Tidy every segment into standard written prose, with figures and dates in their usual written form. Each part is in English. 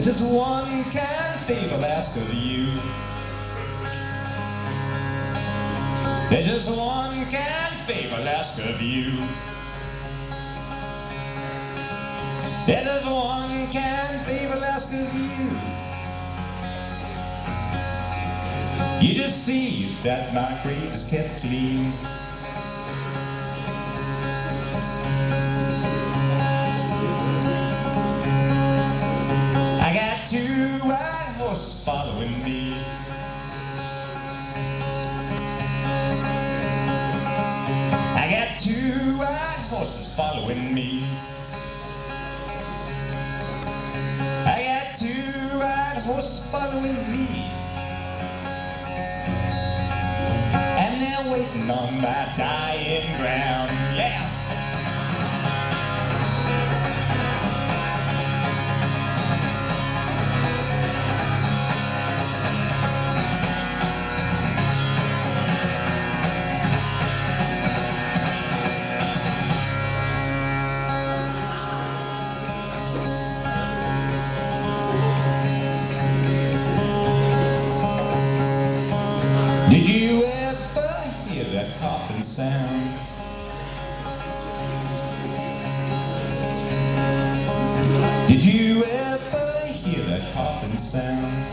There's just one kind of favor I'll ask of you. There's just one kind of favor I'll ask of you. There's just one kind of favor I'll ask of you. You just see that my grave is kept clean. I got two white horses following me. I got two white horses following me. I got two white horses following me. And they're waiting on my dying ground, yeah. Did you ever hear that coughing sound? Did you ever hear that coughing sound?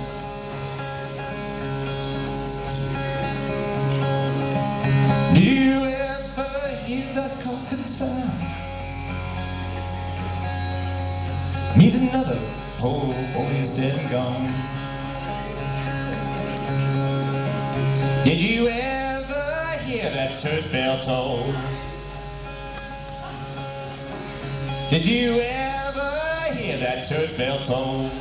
Did you ever hear that coughing sound? Means another poor boy is dead and gone. Did you ever hear that church bell toll? Did you ever hear that church bell toll?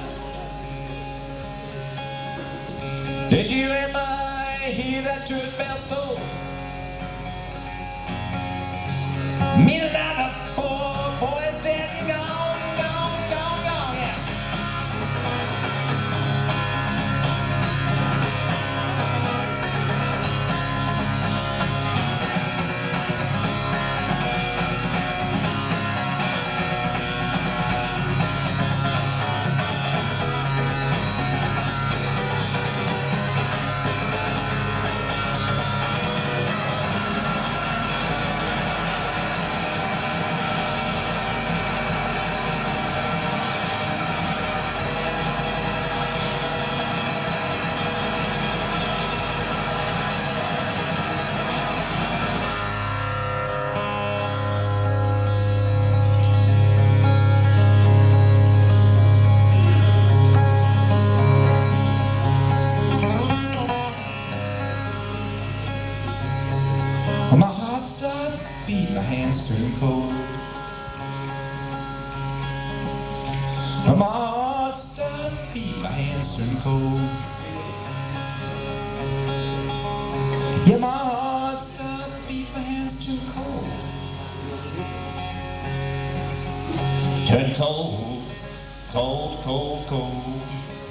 Did you ever hear that church bell toll? Me another poor boy is dead and gone, gone, gone, gone, yeah. My heart started beating, my hands turned cold. My heart started beating, my hands turned cold. Yeah, my heart started beating, my hands turned cold. Turned cold, cold, cold, cold.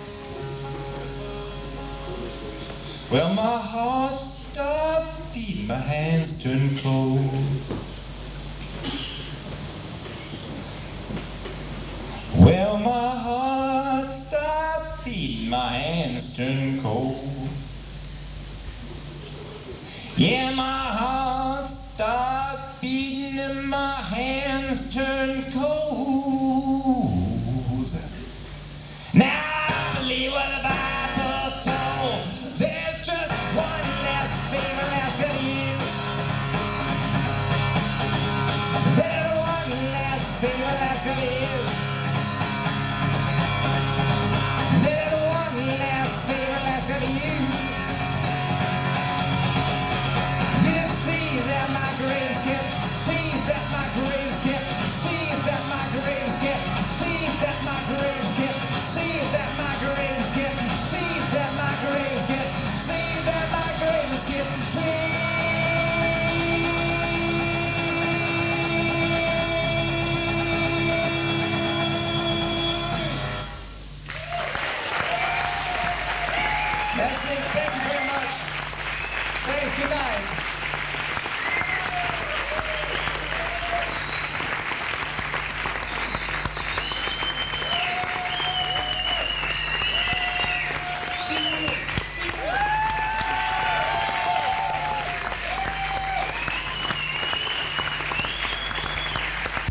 Well, my heart started beating, my hands turned cold. Well, my heart stopped beating, my hands turned cold. Yeah, my heart stopped beating and my hands turned